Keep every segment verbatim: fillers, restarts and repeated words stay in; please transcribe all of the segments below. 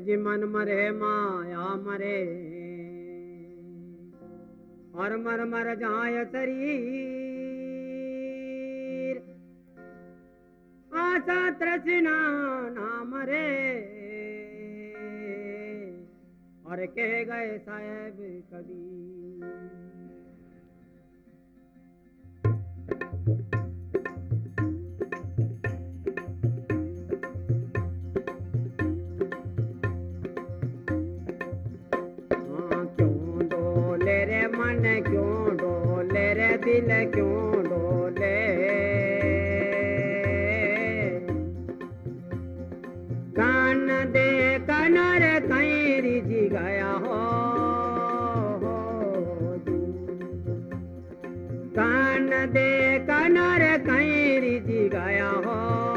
जी मन मरे माया मरे और मर मर जाय शरीर आशा तृष्णा ना मरे और कह गए साहेब कबीर। क्यों डोले रे दिल क्यों डोले कान दे कनर कहीं रिझ गया हो कान दे कनर कहीं रिझ गया हो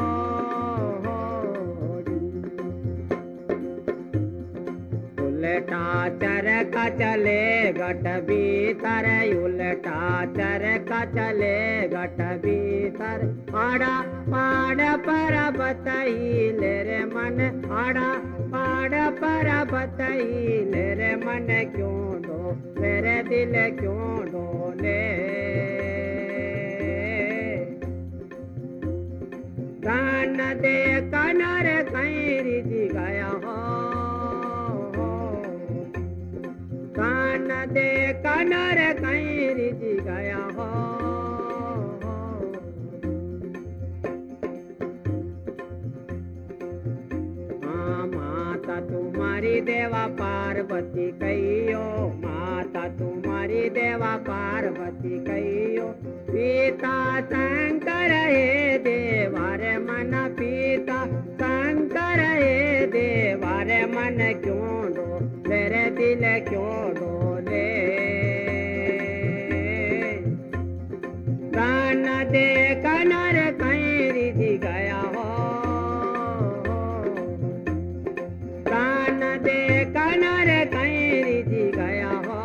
उल्टा चरका चले गट भीतर उल्टा चरका चले गट भीतर आड़ा पाड़ पर बताई ले रे मन आड़ा पाड़ पर बताई ले रे मन क्यों डो मेरे दिल क्यों डोले कान दे कनर कहीं रिझ गया हो कान दे कनर कहीं रिझ गया हो हाँ माता तुम्हारी देवा पार्वती कहियो माता तुम्हारी देवा पार्वती कहियो पिता शंकर हे देवार मन पिता शंकर हे देवार मन क्यों डो मेरे दिल क्यों डोले कान दे कनर कहीं रिझ गया हो कान दे कनर कहीं रिझ गया हो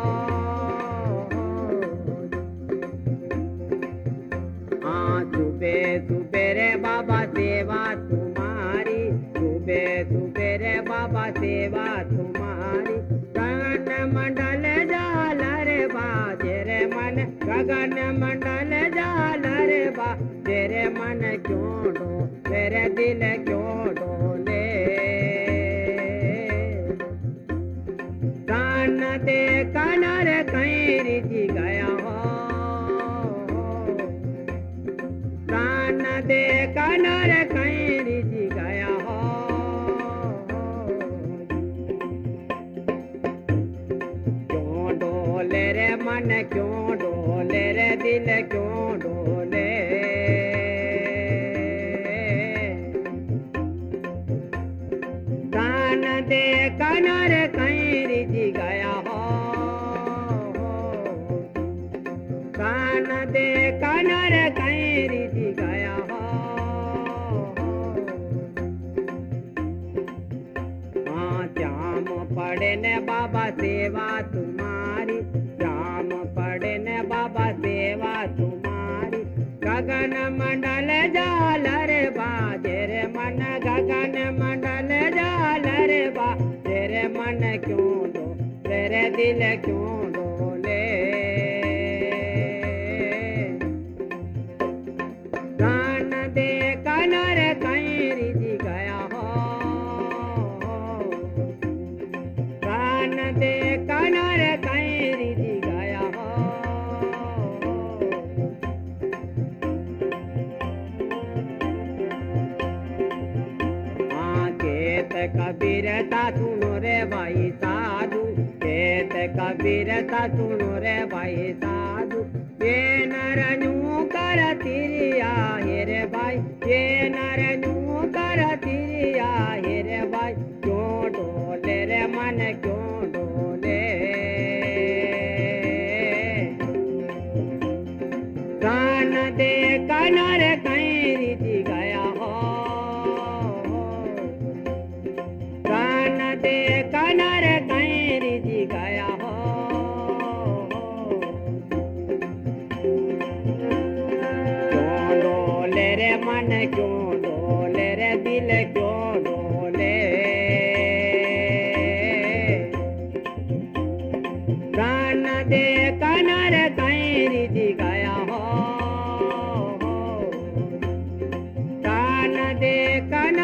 हाँ सुबह सुबेरे बाबा सेवा तुम्हारी सुबह सुबेरे बाबा सेवा तुम्हारी गगन मंडल जाल रे बाजे रे मन गगन मंडल जाल रे बाजे रे मन क्यों डो मेरे दिल क्यों डोले कान दे कनर कहीं रिझ गया हो कान दे कनर कहीं रिझ गया हो मन क्यों डोले रे दिल क्यों डोले कान दे कनर कहीं रिझ गया हो कान दे कनर कहीं रिझ गया हो हाँ श्याम पड़े ने बाबा सेवा तुम्हारी श्याम पड़े ने बाबा सेवा तुम्हारी गगन मंडल जाल रे बाजे रे मन गगन मंडल जाल रे बाजे रे मन क्यों डो तेरे दिल क्यों डोले कान दे कनर कहीं रिझ गया हो कान दे कनर कहीं रिझ गया हो हाँ केत कबीरता सुनो रे भाई साधु केत कबीरता सुनो रे भाई साधु ये नरनू कर तिरिया हेरे भाई ये नरनू कर तिरिया हेरे भाई क्यों डोले रे मन क्यों डोले कान दे कनर कहीं रिझ गया हो कान दे कनर कहीं रिझ गया हो क्यों डोले रे मन क्यों डोले रे दिल क्यों डोले पर कहीं रिझ गया हो, कान देखन